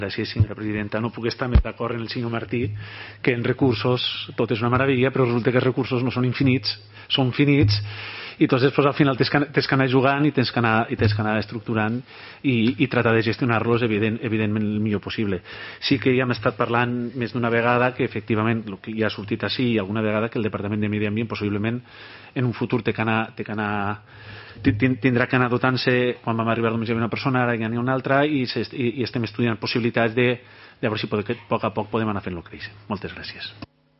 Gràcies, senyora presidenta. No puc estar més d'acord amb el senyor Martí que en recursos tot és una meravella, però resulta que els recursos no són infinits, són finits, i entonces pues, al final tens que anar jugant i tens que anar estructurant i tratar de gestionar-los evidentment el millor possible. Sí que ja hem estat parlant més d'una vegada que efectivament el que ja ha sortit així i alguna vegada que el Departament de Medi Ambient possiblement en un futur tindrà que anar dotant-se. Quan vam arribar només hi havia una persona, ara ja n'hi ha una altra i estem estudiant possibilitats de veure si a poc a poc podem anar fent-lo créixer. Moltes gràcies.